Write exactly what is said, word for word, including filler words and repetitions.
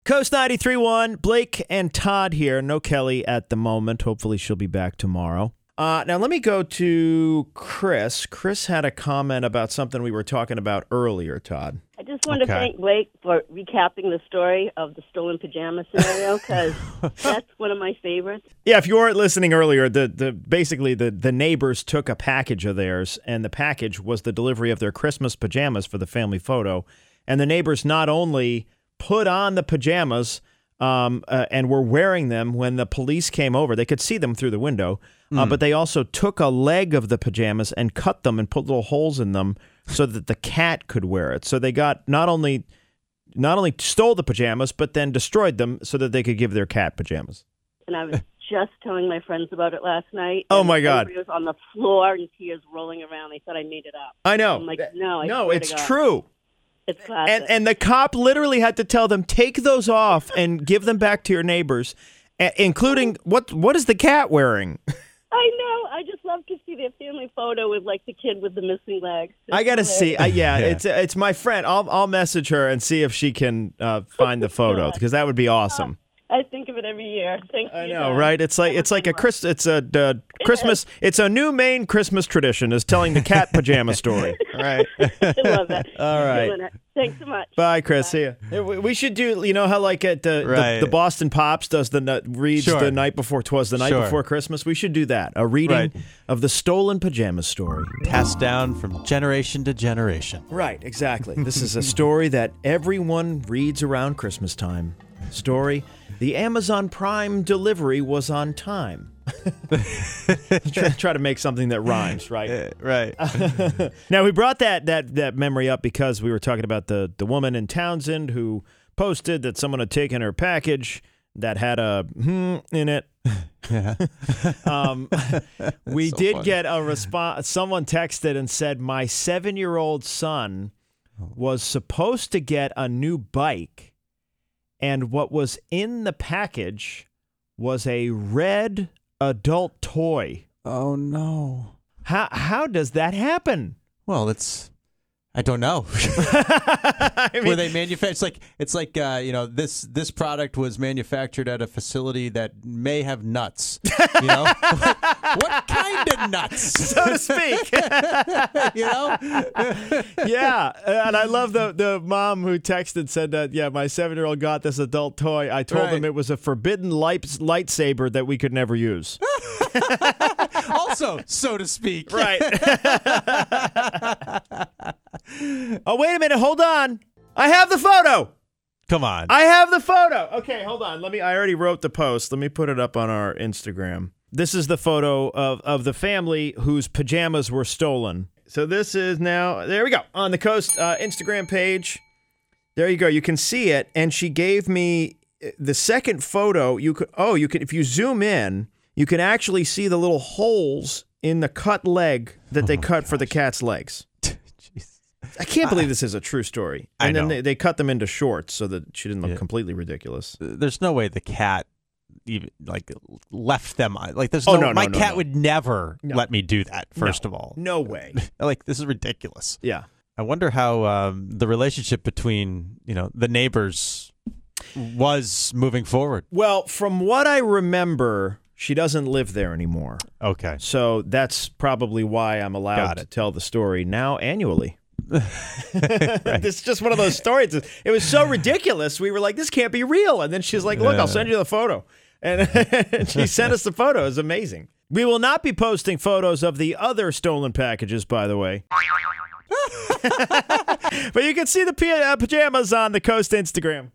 Coast ninety-three point one, Blake and Todd here. No Kelly at the moment. Hopefully she'll be back tomorrow. Uh, now let me go to Chris. Chris had a comment about something we were talking about earlier, Todd. I just wanted Okay. to thank Blake for recapping the story of the stolen pajama scenario, because that's one of my favorites. Yeah, if you weren't listening earlier, the, the basically the, the neighbors took a package of theirs, and the package was the delivery of their Christmas pajamas for the family photo. And the neighbors not only put on the pajamas um, uh, and were wearing them when the police came over. They could see them through the window, uh, Mm. but they also took a leg of the pajamas and cut them and put little holes in them so that the cat could wear it. So they got not only not only stole the pajamas, but then destroyed them so that they could give their cat pajamas. And I was just telling my friends about it last night. Oh, and my God. everybody was on the floor and tears rolling around. They thought I made it up. I know. I'm like, no, I no, swear it's to God. true. It's classic. And and the cop literally had to tell them, take those off and give them back to your neighbors, a- including what what is the cat wearing? I know. I just love to see their family photo with like the kid with the missing legs. It's I gotta see. hilarious. I, yeah, Yeah. it's it's my friend. I'll I'll message her and see if she can uh, find the photo because that would be awesome. I think of it every year. Thanks for I your know, time. right? It's like it's like a Chris. It's a uh, Christmas. It's a new Maine Christmas tradition is telling the cat pajama story. All right. I love that. All right. Doing it. Thanks so much. Bye, Chris. See ya. Hey, we- We should do. You know how like at the Right. the, the Boston Pops does the nu- reads Sure. the night before. Twas the night Sure. before Christmas. We should do that. A reading Right. of the stolen pajama story. Passed down from generation to generation. Right. Exactly. This is a story that everyone reads around Christmas time. Story. The Amazon Prime delivery was on time. try, try to make something that rhymes, right? Uh, right. Now, we brought that that that memory up because we were talking about the, the woman in Townsend who posted that someone had taken her package that had a hmm in it. Yeah. Um, we So did funny. get a response. Someone texted and said, my seven-year-old son was supposed to get a new bike, and what was in the package was a red adult toy. Oh, no. How how does that happen? Well, it's... I don't know. I mean, Where they manufacture, it's like it's like uh, you know this this product was manufactured at a facility that may have nuts. You know, what kind of nuts? so to speak. You know, Yeah, and I love the the mom who texted said that yeah, my seven year old got this adult toy. I told Right. him it was a forbidden light lightsaber that we could never use. also so to speak. Right. Oh wait a minute, hold on. I have the photo. Come on. I have the photo. Okay, hold on. Let me. I already wrote the post. Let me put it up on our Instagram. This is the photo of of the family whose pajamas were stolen. So this is now. There we go on the Coast uh, Instagram page. There you go. You can see it. And she gave me the second photo. You could. Oh, you could. If you zoom in, you can actually see the little holes in the cut leg that they Oh, cut for the cat's legs. Jeez. I can't believe this is a true story. I And then know. they, they cut them into shorts so that she didn't look Yeah. completely ridiculous. There's no way the cat even like left them on. Like there's Oh, no, no, no, my no, cat no. would never No. let me do that. First No. of all, No way. like this is ridiculous. Yeah. I wonder how um, the relationship between you know the neighbors was moving forward. Well, from what I remember, she doesn't live there anymore. Okay. So that's probably why I'm allowed Got to it. tell the story now annually. It's just one of those stories. It was so ridiculous. We were like, this can't be real. And then she's like, look, I'll send you the photo. And she sent us the photo. It was amazing. We will not be posting photos of the other stolen packages, by the way. But you can see the p- uh, pajamas on the Coast Instagram.